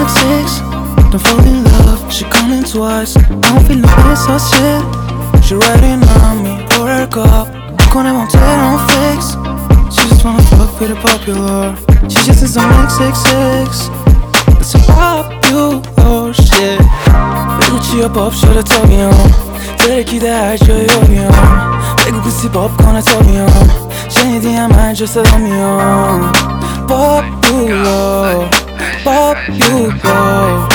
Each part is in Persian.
night six. Don't fall in love, she calling twice. I don't feel no pace or shit. She riding on me, pour her cup. Con elle monter en fix. She just wanna fuck with a popular. She just is on XXX. It's a pop you, oh shit. بگو چیا پاپ شده تا بیام. ترکیده هر جایی رو بیام. بگو کسی پاپ کنه تا بیام. شنیدیم هر جا صدا میام. Pop you low, pop you low.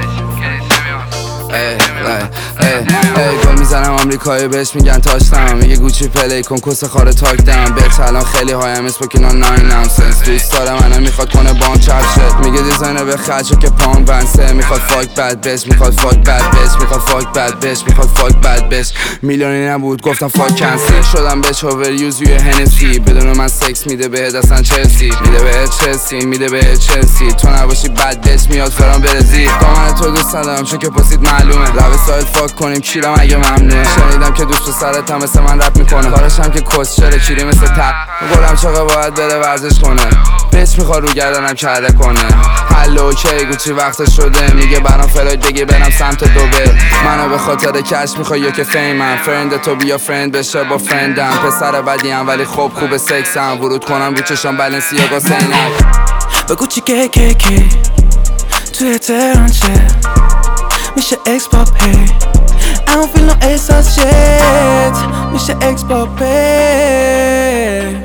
گل میزنم آمریکایی بهش میگن تاشتم. میگه گوچی پلی کن کس خاره تاک دم. بیت الان خیلی هایم اسپوکین آن 9 نانسنس. دوست داره منو میخواد کنه بام چپ شد. میگه دیزاینر به خرجه که پام بنسه. میخواد فاک بد بش، میخواد فاک بد بش، میخواد فاک بد بش، میخواد فاک بد بش. میلیونی نبود گفتم فاک کنسل. شدم بهش اوور یوز روی هنسی. بدون من سکس میده بهت اصلا چلسی. میده بهت چلسی، میده بهت چلسی. تو نباشی بد بش میاد فرام برزی. دامن تو دوست ندارم چون که پسید معلومه. لب سایت فاک کنیم کیرم اگه ممنوعه. شنیدم که دوست سرت هم مثل من رپ میکنه. کارشم که کس شده کیری مثل تپ. گلم چاقه باید بره ورزش کنه. بیچ میخواد رو گردنم کره کنه. حل اوکی گوچی وقت شده. میگه برام فلاید بگی برم سمت دوبه. منو به خاطر کش میخوای یا که فیمم. فرند تو بیا فرند بشه با فرندم. پسر بدیم ولی خوب سکسم. ورود کنم رو چشام بلنسیاگا سینک. بگو چی که توی تهران چه میشه اکس پاپ هی. I don't feel no احساس shit. میشه اکس پاپ هی.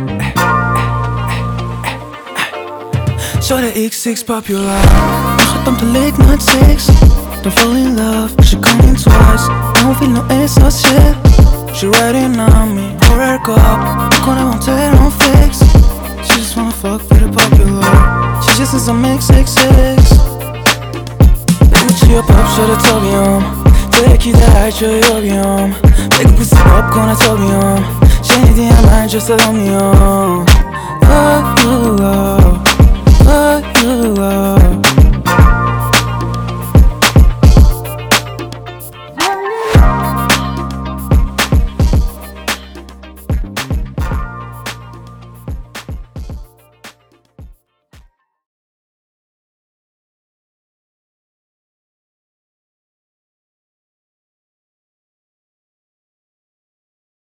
شده XX popular. میخوادم تو late night six. Don't fall in love, she calling twice. I don't feel no احساس shit. She riding on me, pour her cup. کنه monter on fix. She just wanna fuck with a popular. She just is on XXX. بگو چیا پاپ شده تا بیام. ترکیده هر جایی رو بیام. بگو کسی پاپ کنه تا بیام. شنیدیم هر جا صدا میام. Fuck you love.